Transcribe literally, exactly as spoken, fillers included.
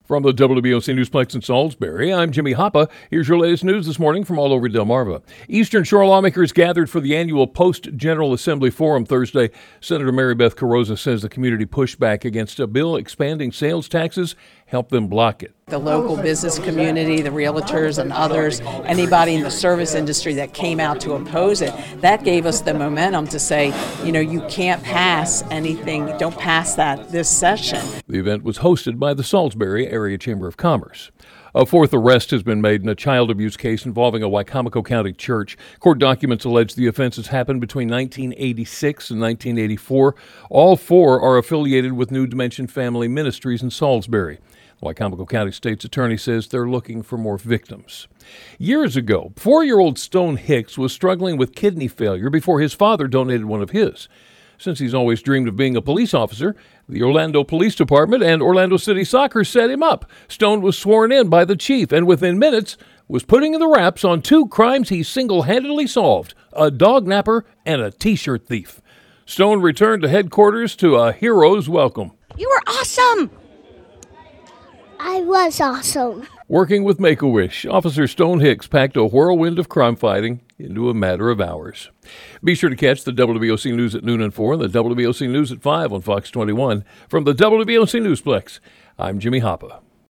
From the W B O C Newsplex in Salisbury, I'm Jimmy Hoppa. Here's your latest news this morning from all over Delmarva. Eastern Shore lawmakers gathered for the annual Post-General Assembly Forum Thursday. Senator Mary Beth Carrozza says the community pushed back against a bill expanding sales taxes helped them block it. The local business community, the realtors and others, anybody in the service industry that came out to oppose it, that gave us the momentum to say, you know, you can't pass anything, don't pass that this session. The event was hosted by the Salisbury Area Chamber of Commerce. A fourth arrest has been made in a child abuse case involving a Wicomico County church. Court documents allege the offenses happened between nineteen eighty-six and nineteen eighty-four. All four are affiliated with New Dimension Family Ministries in Salisbury. The Wicomico County State's Attorney says they're looking for more victims. Years ago, four-year-old Stone Hicks was struggling with kidney failure before his father donated one of his. Since he's always dreamed of being a police officer, the Orlando Police Department and Orlando City Soccer set him up. Stone was sworn in by the chief and within minutes was putting the wraps on two crimes he single-handedly solved, a dog napper and a T-shirt thief. Stone returned to headquarters to a hero's welcome. You were awesome! I was awesome. Working with Make-A-Wish, Officer Stone Hicks packed a whirlwind of crime fighting into a matter of hours. Be sure to catch the W B O C News at noon and four and the W B O C News at five on Fox twenty-one. From the W B O C Newsplex, I'm Jimmy Hoppa.